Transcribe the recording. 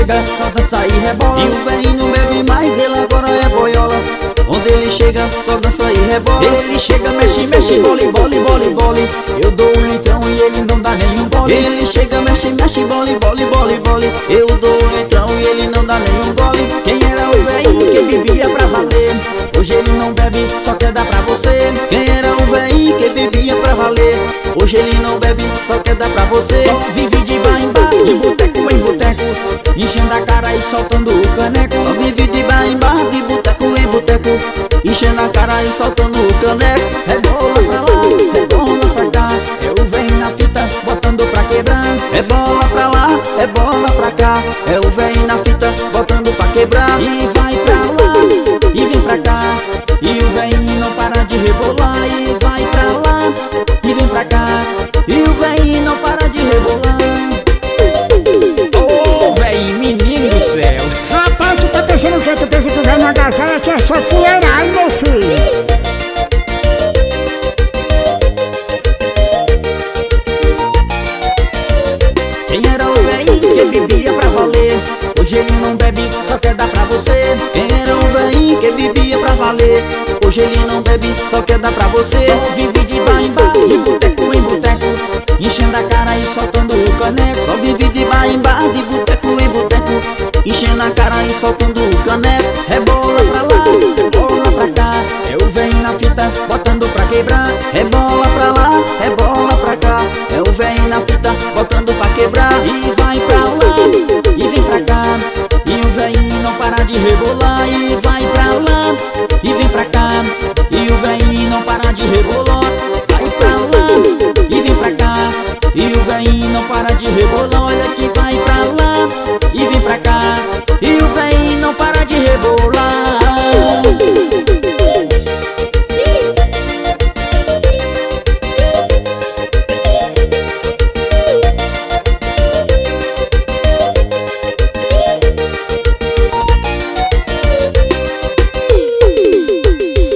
chega, só dança e rebola. E o velhinho não bebe mais, ele agora é boiola. Onde ele chega, só dança e rebola. Ele chega, mexe, mexe, bole, bole, bole, bole. Eu dou um litrão e ele não dá nenhum bole. Ele chega, mexe, mexe, bole, bole, bole, bole. Eu dou um litrão e ele não dá nenhum bole. Quem era o velhinho que bebia pra valer? Hoje ele não bebe, só quer dar pra você. Quem era o velhinho que bebia pra valer? Hoje ele não bebe, só quer dar pra você. Só vive de bar em bar, de boteco em boteco, enchendo a cara e soltando o caneco. Só vive de bar em bar, de boteco em boteco, enchendo a cara e soltando o caneco. Rebola pra lá, rebola pra cá, eu venho na fita, botando pra quebrar. Rebola pra lá, rebola pra cá, eu venho na fita, botando pra quebrar. E vai pra lá, e vem pra cá, e o velhinho não para de rebolar. E vai pra lá, e vem pra cá, e o velhinho não para de rebolar. Ô, velhinho, menino do céu. Rapaz, tu tá pensando o que? Tu pensa que vai no agasalho que é só fuleirar, meu filho. Quem era o velhinho que bebia pra valer? Hoje ele não bebe, só quer dar pra você. Quem era o velhinho que bebia pra valer? Hoje ele não bebe, só quer dar pra você. Só vive de bar em bar, de boteco em boteco, enchendo a cara e soltando o caneco. Só vive de bar em bar, de boteco em boteco, enchendo a cara e soltando o caneco. Rebola pra lá, rebola pra cá, eu venho na fita, botando pra quebrar. Rebola pra lá, rebola pra cá, eu venho na fita, botando pra quebrar. E vai pra lá, e vem pra cá, e o velhinho não para de rebolar. E vai pra lá, e vem pra cá, e o velhinho não para de rebolar.